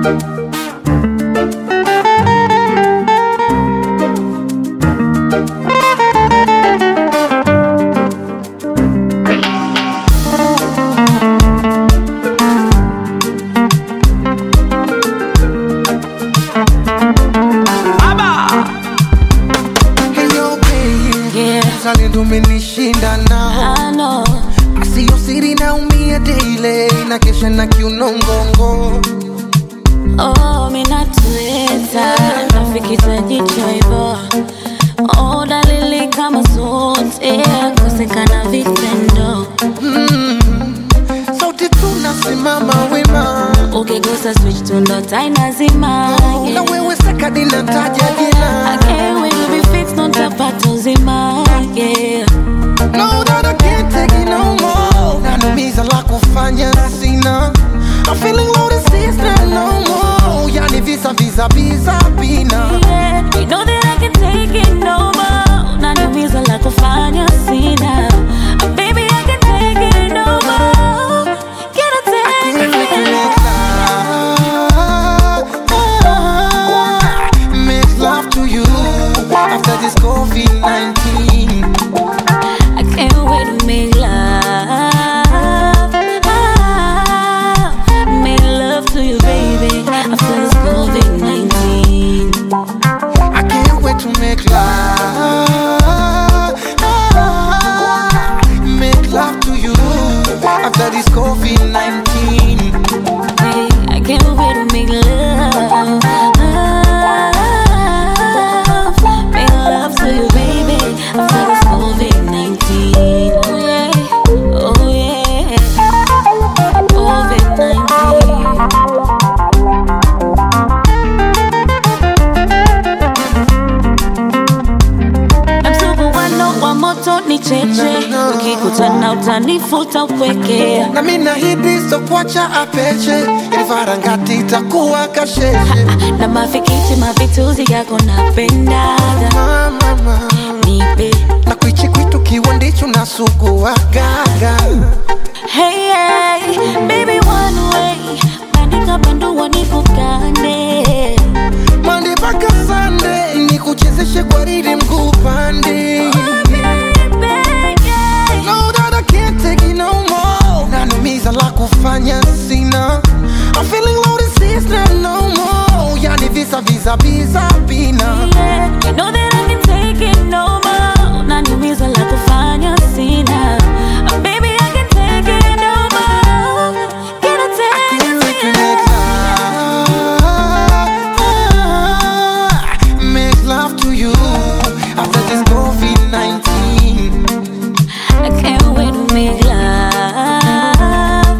Umenishinda nao, asiyo siri naumia daily, na kesha na kiuno ngongo. Oh, minatueta nafikita jicho hivyo. Oh, dalili kama zote kosekana vitendo. Sauti tunasimama wema, ukigusa switch tu ndo taa inazima. na wewe sekadi nataja jina. I can't wait to be fixed, don't tapata uzima. Yeah. No, that I can't take it no more. Nanumiza la kufanya sina. I'm feeling low to see it's not no more. Yani visa bina. Yeah, you know that I can take it no more. Nanumiza la kufanya sina. Baby, I can take it no more. Can I take it? Make love to you after this COVID-19. I can't wait to make love. Make love to you, baby, after this COVID-19. I can't wait to make love. Make love to you after this COVID-19. Hey, I can't wait to make love. Make love to you, baby, after this COVID-19. Oh yeah, oh yeah, COVID-19. Wa moto ni cheche, ukikutana utanifuta upweke. Na mimi nahidi sitokuacha apeche, ili farangati itakuwa kasheshe. Na mafikichi mavituzi yako napendaga. Mama, nipe na kuichi kwitu kiwa ndicho nasugua gaga. Hey, hey, baby one way, bandika bandu wanikukande. Monday mpaka Sunday, nikuchezeshe kwa rhythm kupande. No, that I can't take it no more. Nanumiza la kufanya sina. I'm feeling low to see it's not no more. Yani visa bina. Yeah, you know that I can take it no more. Nanumiza la kufanya sina. Baby, I can take it no more. Can I take it? Make love to you after this COVID-19. I can't wait to make love.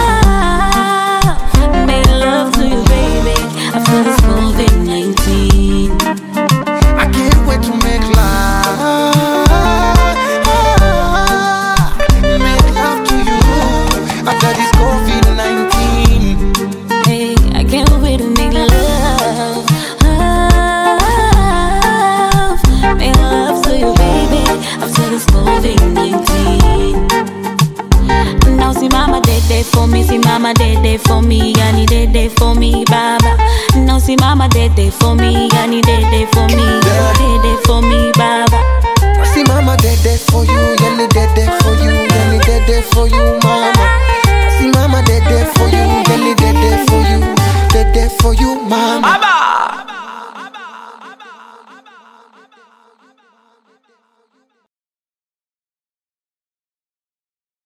Make love to you, baby, after this COVID-19. I can't wait to make love. Make love to you after this COVID-19. Hey, I can't wait to make love. Make love to you, baby, after this COVID-19. Now see mama dead for me, see mama dead for me, yani dead for me, baba. Now see mama dead for me, yani dead for me, dead for me, baba. See mama dead for you, yani dead for you, yani dead for you, mama.